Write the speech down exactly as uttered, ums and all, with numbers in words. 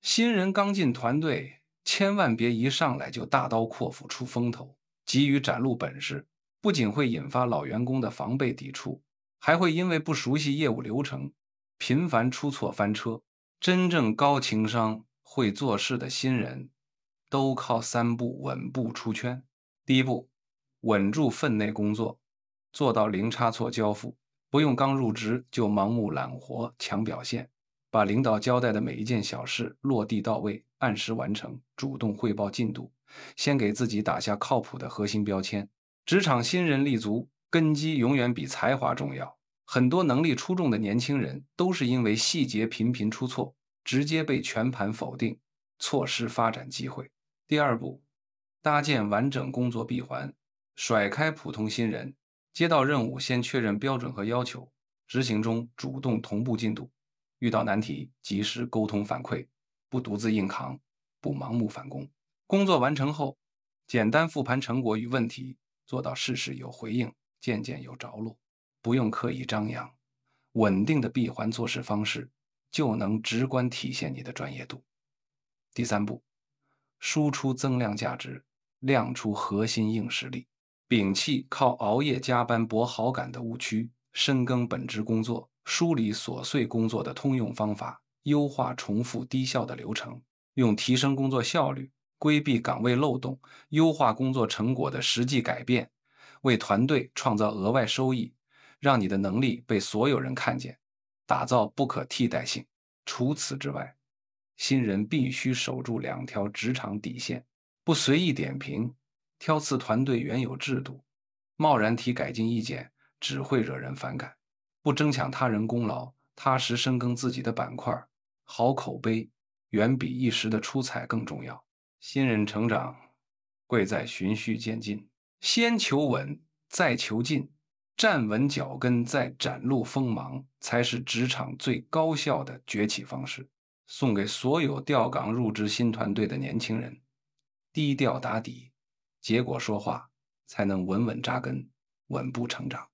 新人刚进团队，千万别一上来就大刀阔斧出风头，急于展露本事，不仅会引发老员工的防备抵触，还会因为不熟悉业务流程，频繁出错翻车。真正高情商、会做事的新人，都靠三步稳步出圈。第一步，稳住分内工作，做到零差错交付，不用刚入职就盲目揽活、抢表现。把领导交代的每一件小事落地到位，按时完成，主动汇报进度，先给自己打下靠谱的核心标签。职场新人立足，根基永远比才华重要。很多能力出众的年轻人都是因为细节频频出错，直接被全盘否定，错失发展机会。第二步，搭建完整工作闭环，甩开普通新人，接到任务先确认标准和要求，执行中主动同步进度。遇到难题及时沟通反馈，不独自硬扛，不盲目返工。工作完成后，简单复盘成果与问题，做到事事有回应，件件有着落，不用刻意张扬。稳定的闭环做事方式，就能直观体现你的专业度。第三步，输出增量价值，亮出核心硬实力，摒弃靠熬夜加班博好感的误区，深耕本职工作，梳理琐碎工作的通用方法，优化重复低效的流程，用提升工作效率、规避岗位漏洞、优化工作成果的实际改变，为团队创造额外收益，让你的能力被所有人看见，打造不可替代性。除此之外，新人必须守住两条职场底线：不随意点评，挑刺团队原有制度；贸然提改进意见，只会惹人反感。不争抢他人功劳，踏实深耕自己的板块，好口碑远比一时的出彩更重要。新人成长贵在循序渐进，先求稳，再求进，站稳脚跟，再展露锋芒，才是职场最高效的崛起方式。送给所有调岗入职新团队的年轻人：低调打底，结果说话，才能稳稳扎根，稳步成长。